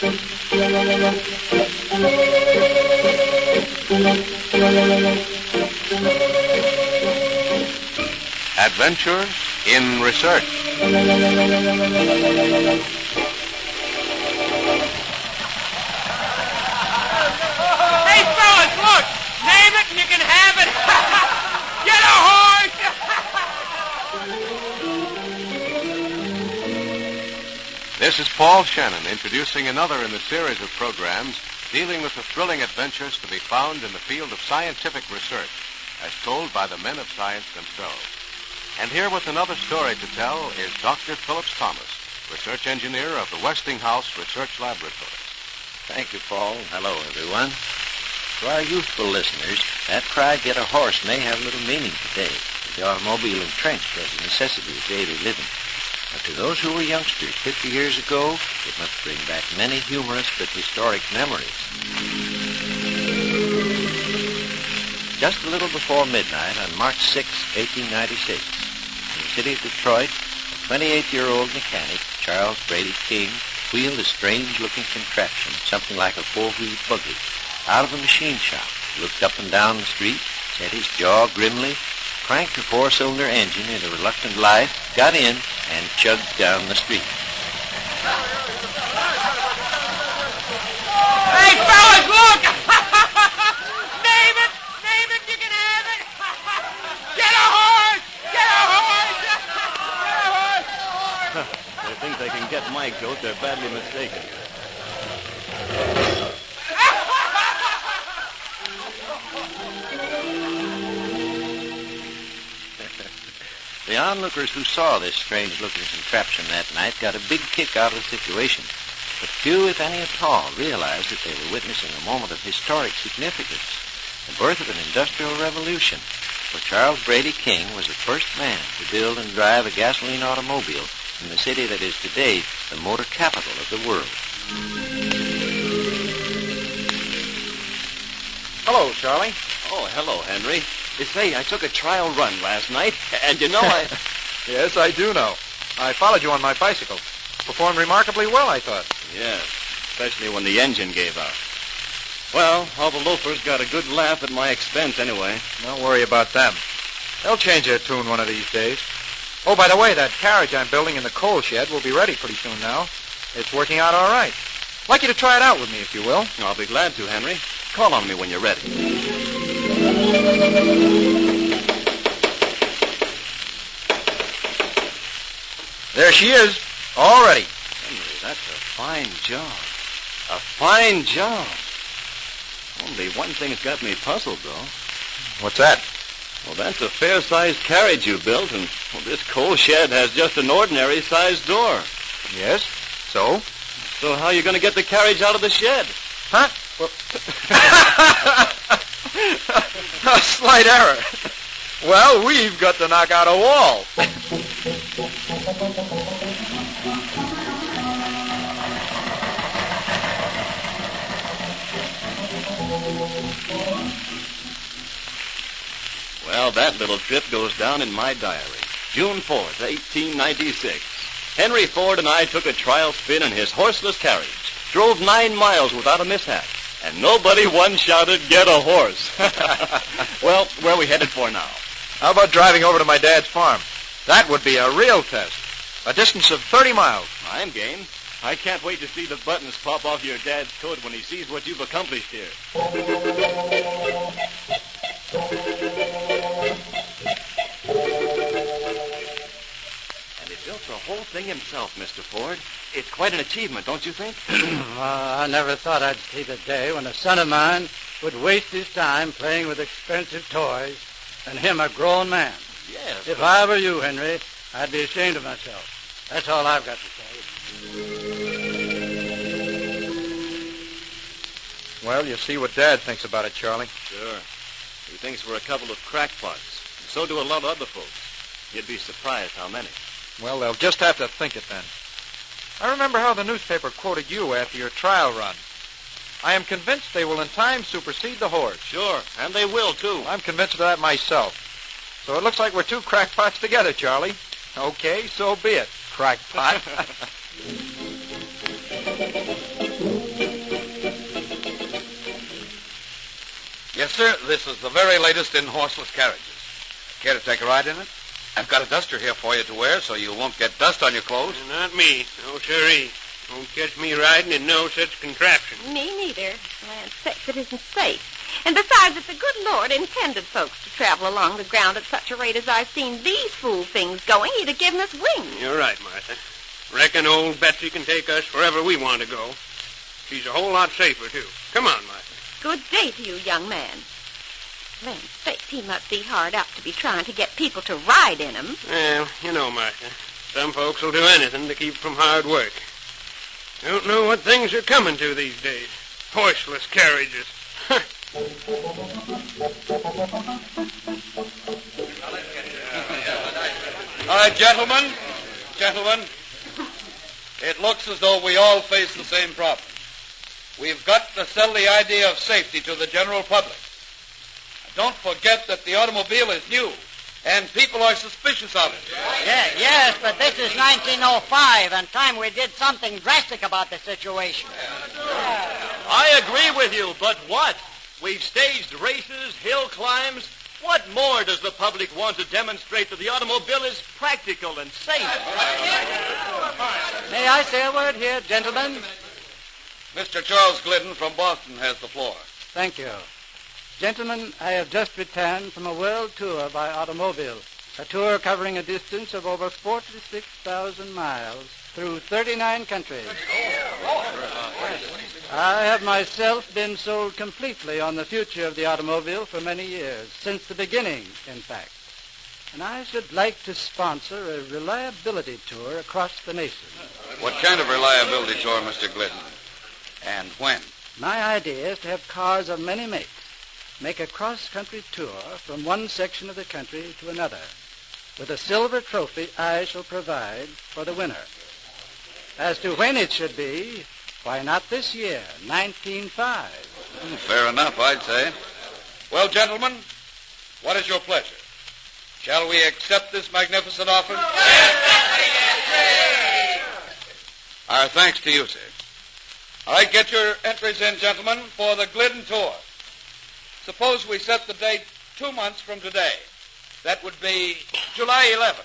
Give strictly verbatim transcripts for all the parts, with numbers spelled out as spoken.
Adventure in Research. Hey, fellas, look! Name it and you can have it! Get a horse! This is Paul Shannon introducing another in the series of programs dealing with the thrilling adventures to be found in the field of scientific research, as told by the men of science themselves. And here with another story to tell is Doctor Phillips Thomas, research engineer of the Westinghouse Research Laboratory. Thank you, Paul. Hello, everyone. To our youthful listeners, that cry, get a horse, may have little meaning today. The automobile entrenched as a necessity of daily living. But to those who were youngsters fifty years ago, it must bring back many humorous but historic memories. Just a little before midnight on March sixth, eighteen ninety-six, in the city of Detroit, a twenty-eight-year-old mechanic, Charles Brady King, wheeled a strange-looking contraption, something like a four-wheeled buggy, out of a machine shop, looked up and down the street, set his jaw grimly, cranked a four-cylinder engine in a reluctant life, got in, and chugged down the street. Hey, fellas, look! Name it! Name it, you can have it! Get a horse! Get a horse! Get a horse! They think they can get my goat. They're badly mistaken. The onlookers who saw this strange-looking contraption that night got a big kick out of the situation, but few, if any at all, realized that they were witnessing a moment of historic significance, the birth of an industrial revolution, for Charles Brady King was the first man to build and drive a gasoline automobile in the city that is today the motor capital of the world. Hello, Charlie. Oh, hello, Henry. You say, I took a trial run last night, and you know I... Yes, I do know. I followed you on my bicycle. Performed remarkably well, I thought. Yes, especially when the engine gave out. Well, all the loafers got a good laugh at my expense anyway. Don't worry about them. They'll change their tune one of these days. Oh, by the way, that carriage I'm building in the coal shed will be ready pretty soon now. It's working out all right. I'd like you to try it out with me, if you will. I'll be glad to, Henry. Call on me when you're ready. There she is, all ready. Henry, that's a fine job. A fine job. Only one thing's got me puzzled, though. What's that? Well, that's a fair-sized carriage you built, and well, this coal shed has just an ordinary-sized door. Yes, so? So how are you going to get the carriage out of the shed? Huh? Well, a slight error. Well, we've got to knock out a wall. Well, that little trip goes down in my diary. June fourth, eighteen ninety-six. Henry Ford and I took a trial spin in his horseless carriage, drove nine miles without a mishap, and nobody once shouted, "Get a horse." Well, where are we headed for now? How about driving over to my dad's farm? That would be a real test. A distance of thirty miles. I'm game. I can't wait to see the buttons pop off your dad's coat when he sees what you've accomplished here. And he built the whole thing himself, Mister Ford. It's quite an achievement, don't you think? uh, I never thought I'd see the day when a son of mine would waste his time playing with expensive toys, and him a grown man. Yes. If I were you, Henry, I'd be ashamed of myself. That's all I've got to say. Well, you see what Dad thinks about it, Charlie. Sure. He thinks we're a couple of crackpots. And so do a lot of other folks. You'd be surprised how many. Well, they'll just have to think it then. I remember how the newspaper quoted you after your trial run. I am convinced they will in time supersede the horse. Sure, and they will, too. I'm convinced of that myself. So it looks like we're two crackpots together, Charlie. Okay, so be it, crackpot. Spencer, this is the very latest in horseless carriages. Care to take a ride in it? I've got a duster here for you to wear so you won't get dust on your clothes. Not me. No, sirree. Won't catch me riding in no such contraption. Me neither. Land sakes, it isn't safe. And besides, if the good Lord intended folks to travel along the ground at such a rate as I've seen these fool things going, he'd have given us wings. You're right, Martha. Reckon old Betsy can take us wherever we want to go. She's a whole lot safer, too. Come on, Martha. Good day to you, young man. Land sakes, he must be hard up to be trying to get people to ride in him. Well, you know, Martha, some folks will do anything to keep from hard work. Don't know what things are coming to these days. Horseless carriages. All right, gentlemen. Gentlemen. It looks as though we all face the same problem. We've got to sell the idea of safety to the general public. Don't forget that the automobile is new, and people are suspicious of it. Yeah, yes, but this is nineteen oh five, and time we did something drastic about the situation. I agree with you, but what? We've staged races, hill climbs. What more does the public want to demonstrate that the automobile is practical and safe? May I say a word here, gentlemen? Mister Charles Glidden from Boston has the floor. Thank you. Gentlemen, I have just returned from a world tour by automobile, a tour covering a distance of over forty-six thousand miles through thirty-nine countries. I have myself been sold completely on the future of the automobile for many years, since the beginning, in fact. And I should like to sponsor a reliability tour across the nation. What kind of reliability tour, Mister Glidden? And when? My idea is to have cars of many makes make a cross-country tour from one section of the country to another, with a silver trophy I shall provide for the winner. As to when it should be, why not this year, nineteen oh five? Fair enough, I'd say. Well, gentlemen, what is your pleasure? Shall we accept this magnificent offer? Our thanks to you, sir. All right, get your entries in, gentlemen, for the Glidden tour. Suppose we set the date two months from today. That would be July eleventh.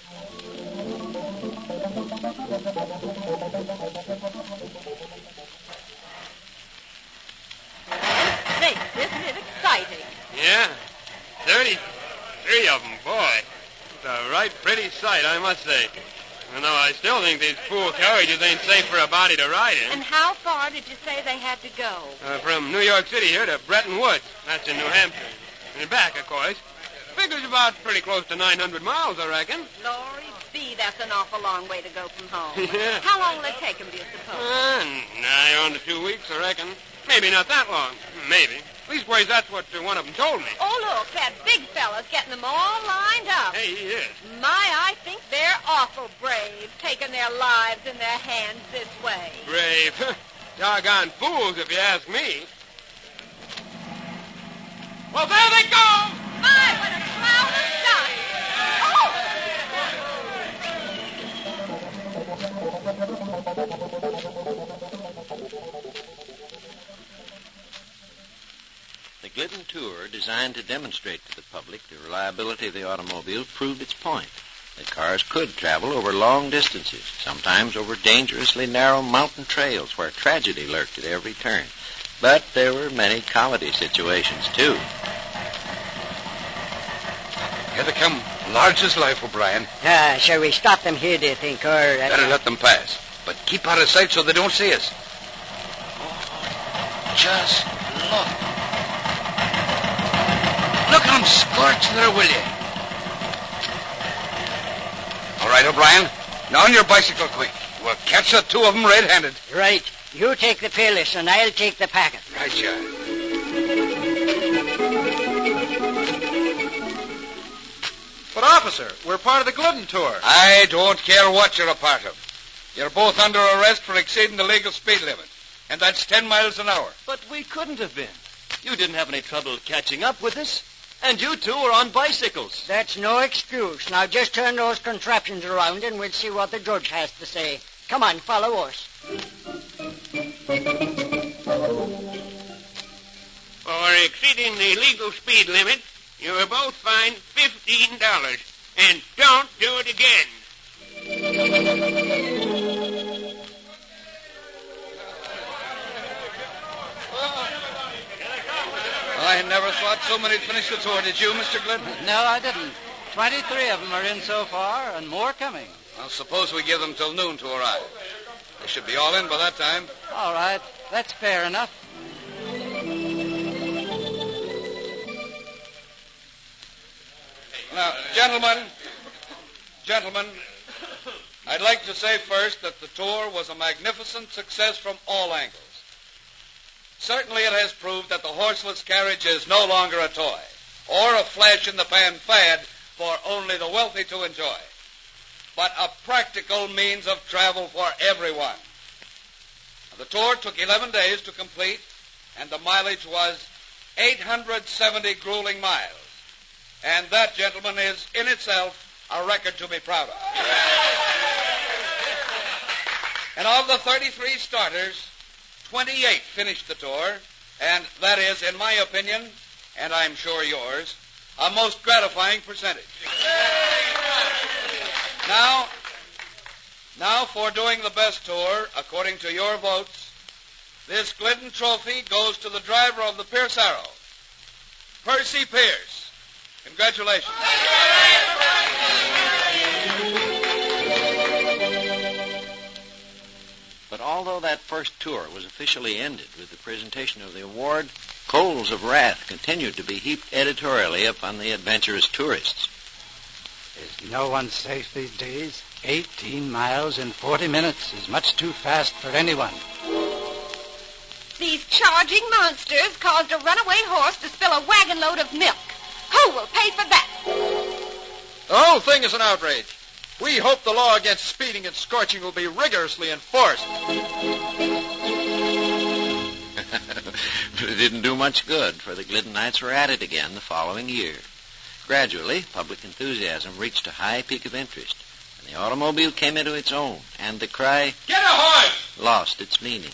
Say, isn't it exciting? Yeah. Thirty-three of them, boy. It's a right pretty sight, I must say. Although I still think these fool carriages ain't safe for a body to ride in. And how far did you say they had to go? Uh, from New York City here to Bretton Woods. That's in New Hampshire. And back, of course. Figures about pretty close to nine hundred miles, I reckon. Glory be, that's an awful long way to go from home. Yeah. How long will it take them, do you suppose? Uh, nigh on to two weeks, I reckon. Maybe not that long. Maybe. Leastways, that's what uh, one of them told me. Oh, look, that big fella's getting them all lined up. Hey, he is. My, I think they're awful brave, taking their lives in their hands this way. Brave. Doggone fools, if you ask me. Well, there they go! My, what a cloud of dust! Oh! The Glidden tour, designed to demonstrate to the public the reliability of the automobile, proved its point. The cars could travel over long distances, sometimes over dangerously narrow mountain trails where tragedy lurked at every turn. But there were many comedy situations, too. Here they come. Large as life, O'Brien. Ah, shall we stop them here, do you think, or... Uh, Better let them pass. But keep out of sight so they don't see us. Oh, just look. Look at them scorch there, will you? All right, O'Brien. Now on your bicycle quick. We'll catch the two of them red-handed. Right. You take the peerless, and I'll take the packet. Right, yeah. But, officer, we're part of the Glidden tour. I don't care what you're a part of. You're both under arrest for exceeding the legal speed limit. And that's ten miles an hour. But we couldn't have been. You didn't have any trouble catching up with us. And you two were on bicycles. That's no excuse. Now just turn those contraptions around and we'll see what the judge has to say. Come on, follow us. Well, where are exceeding the legal speed limit, you are both fined fifteen dollars. And don't do it again. I never thought so many would finish the tour. Did you, Mister Glidden? No, I didn't. Twenty-three of them are in so far, and more coming. Well, suppose we give them till noon to arrive. They should be all in by that time. All right. That's fair enough. Now, gentlemen, gentlemen, I'd like to say first that the tour was a magnificent success from all angles. Certainly it has proved that the horseless carriage is no longer a toy or a flash-in-the-pan fad for only the wealthy to enjoy, but a practical means of travel for everyone. The tour took eleven days to complete, and the mileage was eight hundred seventy grueling miles. And that, gentlemen, is in itself a record to be proud of. And of the thirty-three starters, twenty-eight finished the tour, and that is, in my opinion, and I'm sure yours, a most gratifying percentage. Now, now for doing the best tour, according to your votes, this Glidden Trophy goes to the driver of the Pierce Arrow, Percy Pierce. Congratulations. But although that first tour was officially ended with the presentation of the award, coals of wrath continued to be heaped editorially upon the adventurous tourists. Is no one safe these days? Eighteen miles in forty minutes is much too fast for anyone. These charging monsters caused a runaway horse to spill a wagon load of milk. Who will pay for that? The whole thing is an outrage. We hope the law against speeding and scorching will be rigorously enforced. But it didn't do much good, for the Gliddenites were at it again the following year. Gradually, public enthusiasm reached a high peak of interest, and the automobile came into its own, and the cry, "Get a horse!" lost its meaning.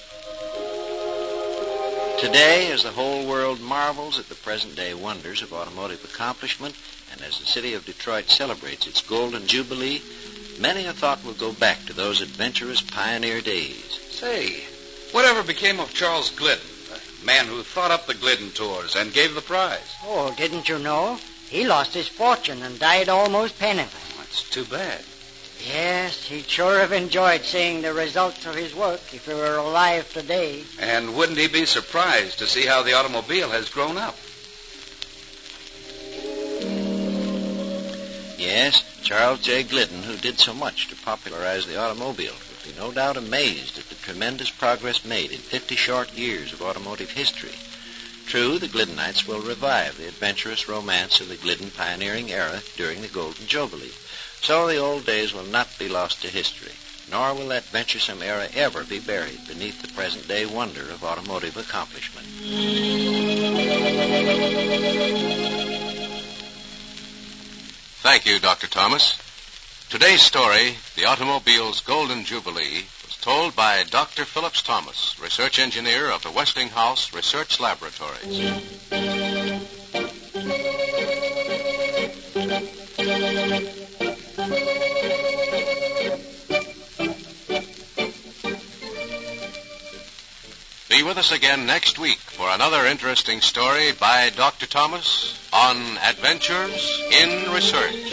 Today, as the whole world marvels at the present-day wonders of automotive accomplishment, and as the city of Detroit celebrates its golden jubilee, many a thought will go back to those adventurous pioneer days. Say, whatever became of Charles Glidden, the man who thought up the Glidden tours and gave the prize? Oh, didn't you know? He lost his fortune and died almost penniless. That's too bad. Yes, he'd sure have enjoyed seeing the results of his work if he were alive today. And wouldn't he be surprised to see how the automobile has grown up? Yes, Charles J. Glidden, who did so much to popularize the automobile, would be no doubt amazed at the tremendous progress made in fifty short years of automotive history. True, the Gliddenites will revive the adventurous romance of the Glidden pioneering era during the Golden Jubilee. So the old days will not be lost to history, nor will that venturesome era ever be buried beneath the present-day wonder of automotive accomplishment. Thank you, Doctor Thomas. Today's story, The Automobile's Golden Jubilee, was told by Doctor Phillips Thomas, research engineer of the Westinghouse Research Laboratories. Be with us again next week for another interesting story by Doctor Thomas on Adventures in Research.